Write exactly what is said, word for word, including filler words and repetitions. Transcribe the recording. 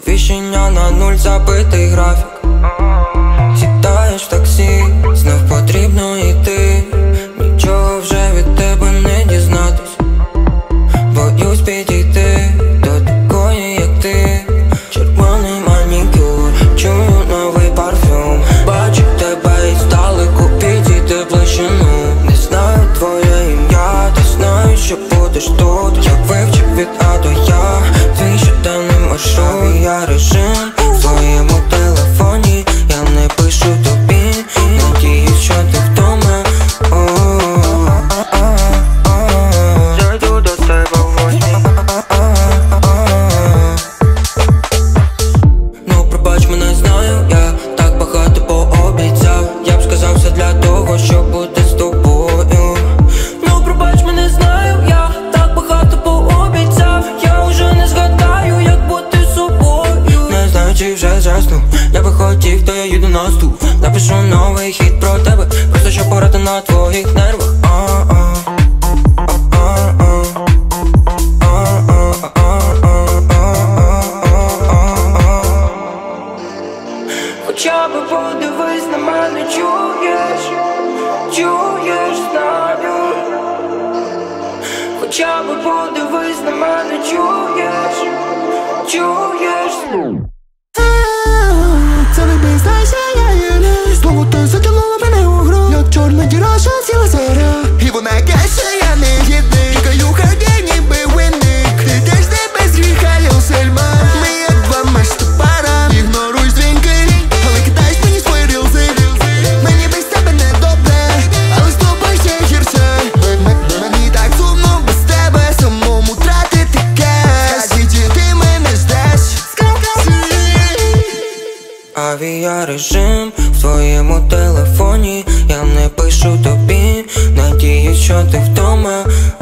Сповіщення на нуль, забитий графік. Сідаєш в таксі, знов потрібно йти. Нічого вже від тебе не дізнатись. Боюсь підійти до такої, як ти. Червоний манікюр, чую новий парфюм. Бачу тебе і здалеку, підійти ближчину. Не знаю твоє ім'я, та знаю, що будеш тут. Я вивчив від А до Я твій щоденний маршрут. Авіарежим в твоєму телефоні, я не пишу тобі. Надіюсь, що ти вдома. Зайду до тебе в гості. Ну пробач, мене знаю, я так багато пообіцяв. Я б сказав все для того, щоб бути з тобою. Ну пробач, мене знаю, я так багато пообіцяв. Я вже не згадаю, як бути з собою. Не знаю, чи вже зраснув. Я би хотів, то я їду на ступ. Напишу новий хіт про тебе, просто щоб порати на твоїх нервах. Хоча би подивись на мене, чуєш, чуєш, знаю. Хоча би подивись на мене, чуєш, чуєш. Це не бізнайся, я єле. Слово ти затягнула мене у гру. Як чорна діра, що ціла заря. І вона каже, я не гідний. Тікаю хаді, ніби винник. Ти теж не без гріха, Люсельма. Ми як два мешти пара. Ігноруй дзвінки, але кидаєш мені свої рілзи. Мені без тебе не добре, але з тобою ще гірше. Мені так сумно без тебе, самому тратити кеш. Скажіть, ти мене ждеш. Авіарежим в твоєму телефоні, я не пишу тобі. Надіюсь, що ти вдома.